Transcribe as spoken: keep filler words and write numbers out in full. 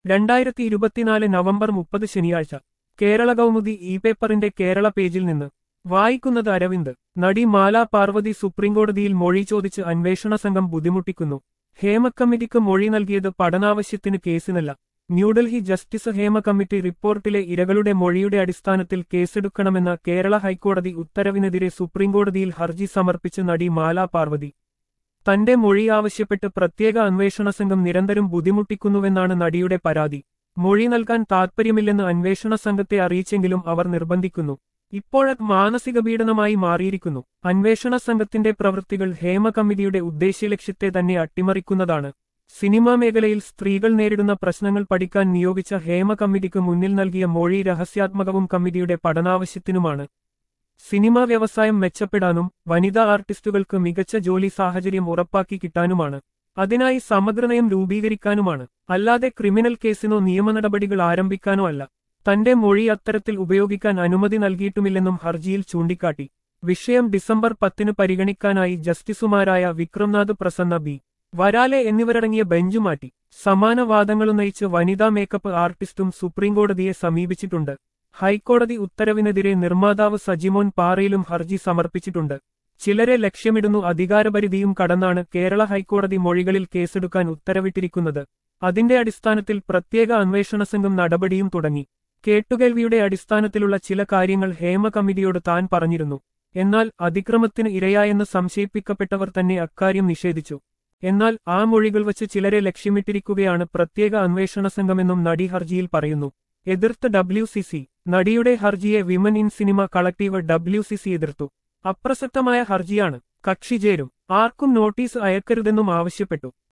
രണ്ടായിരത്തി ഇരുപത്തിനാല് നവംബർ മുപ്പത് ശനിയാഴ്ച കേരള കൗമുദി ഇ പേപ്പറിന്റെ കേരള പേജിൽ നിന്ന് വായിക്കുന്നത് അരവിന്ദ്. നടി മാലാ പാർവതി സുപ്രീംകോടതിയിൽ മൊഴി ചോദിച്ച് അന്വേഷണ സംഘം ബുദ്ധിമുട്ടിക്കുന്നു. ഹേമ കമ്മിറ്റിക്ക് മൊഴി നൽകിയത് പഠനാവശ്യത്തിന് കേസിനല്ല. ന്യൂഡൽഹി ജസ്റ്റിസ് ഹേമ കമ്മിറ്റി റിപ്പോർട്ടിലെ ഇരകളുടെ മൊഴിയുടെ അടിസ്ഥാനത്തിൽ കേസെടുക്കണമെന്ന കേരള ഹൈക്കോടതി ഉത്തരവിനെതിരെ സുപ്രീംകോടതിയിൽ ഹർജി സമർപ്പിച്ച് നടി മാലാ പാർവതി. തന്റെ മൊഴി ആവശ്യപ്പെട്ട് പ്രത്യേക അന്വേഷണ സംഘം നിരന്തരം ബുദ്ധിമുട്ടിക്കുന്നുവെന്നാണ് നടിയുടെ പരാതി. മൊഴി നൽകാൻ താൽപ്പര്യമില്ലെന്ന് അന്വേഷണ സംഘത്തെ അറിയിച്ചെങ്കിലും അവർ നിർബന്ധിക്കുന്നു. ഇപ്പോഴത് മാനസിക പീഡനമായി മാറിയിരിക്കുന്നു. അന്വേഷണ സംഘത്തിന്റെ പ്രവൃത്തികൾ ഹേമ കമ്മിറ്റിയുടെ ഉദ്ദേശ്യലക്ഷ്യത്തെ തന്നെ അട്ടിമറിക്കുന്നതാണ്. സിനിമാ മേഖലയിൽ സ്ത്രീകൾ നേരിടുന്ന പ്രശ്നങ്ങൾ പഠിക്കാൻ നിയോഗിച്ച ഹേമ കമ്മിറ്റിക്ക് മുന്നിൽ നൽകിയ മൊഴി രഹസ്യാത്മകവും കമ്മിറ്റിയുടെ പഠനാവശ്യത്തിനുമാണ്. സിനിമാ വ്യവസായം മെച്ചപ്പെടാനും വനിതാ ആർട്ടിസ്റ്റുകൾക്ക് മികച്ച ജോലി സാഹചര്യം ഉറപ്പാക്കി കിട്ടാനുമാണ്. അതിനായി സമഗ്രനയം രൂപീകരിക്കാനുമാണ്, അല്ലാതെ ക്രിമിനൽ കേസിനോ നിയമനടപടികൾ ആരംഭിക്കാനോ അല്ല. തന്റെ മൊഴി അത്തരത്തിൽ ഉപയോഗിക്കാൻ അനുമതി നൽകിയിട്ടുമില്ലെന്നും ഹർജിയിൽ ചൂണ്ടിക്കാട്ടി. വിഷയം ഡിസംബർ പത്തിന് പരിഗണിക്കാനായി ജസ്റ്റിസുമാരായ വിക്രംനാഥ് പ്രസന്ന, ബി വരാലെ എന്നിവരടങ്ങിയ ബെഞ്ച് മാറ്റി. സമാന വാദങ്ങളുന്നയിച്ച് വനിതാ മേക്കപ്പ് ആർട്ടിസ്റ്റും സുപ്രീംകോടതിയെ സമീപിച്ചിട്ടുണ്ട്. ഹൈക്കോടതി ഉത്തരവിനെതിരെ നിർമ്മാതാവ് സജിമോൻ പാറയിലും ഹർജി സമർപ്പിച്ചിട്ടുണ്ട്. ചിലരെ ലക്ഷ്യമിടുന്നു. അധികാരപരിധിയും കടന്നാണ് കേരള ഹൈക്കോടതി മൊഴികളിൽ കേസെടുക്കാൻ ഉത്തരവിട്ടിരിക്കുന്നത്. അതിന്റെ അടിസ്ഥാനത്തിൽ പ്രത്യേക അന്വേഷണ സംഘം നടപടിയും തുടങ്ങി. കേട്ടുകേൾവിയുടെ അടിസ്ഥാനത്തിലുള്ള ചില കാര്യങ്ങൾ ഹേമ കമ്മിറ്റിയോട് താൻ പറഞ്ഞിരുന്നു. എന്നാൽ അതിക്രമത്തിന് ഇരയായെന്ന് സംശയിപ്പിക്കപ്പെട്ടവർ തന്നെ അക്കാര്യം നിഷേധിച്ചു. എന്നാൽ ആ മൊഴികൾ വച്ച് ചിലരെ ലക്ഷ്യമിട്ടിരിക്കുകയാണ് പ്രത്യേക അന്വേഷണ സംഘമെന്നും നടി ഹർജിയിൽ പറയുന്നു. എതിർത്ത് ഡബ്ല്യു സി സി. നടിയുടെ ഹർജിയെ women in cinema collective W C C എതിർത്തു. അപ്രസക്തമായ ഹർജിയാണ്. കക്ഷി ചേരും. ആർക്കും നോട്ടീസ് അയക്കരുതെന്നും ആവശ്യപ്പെട്ടു.